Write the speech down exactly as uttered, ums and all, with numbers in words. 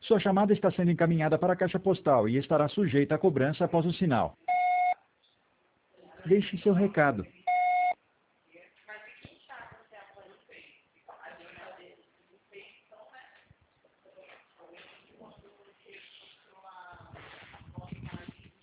Sua chamada está sendo encaminhada para a caixa postal e estará sujeita a cobrança após o sinal. Deixe seu recado.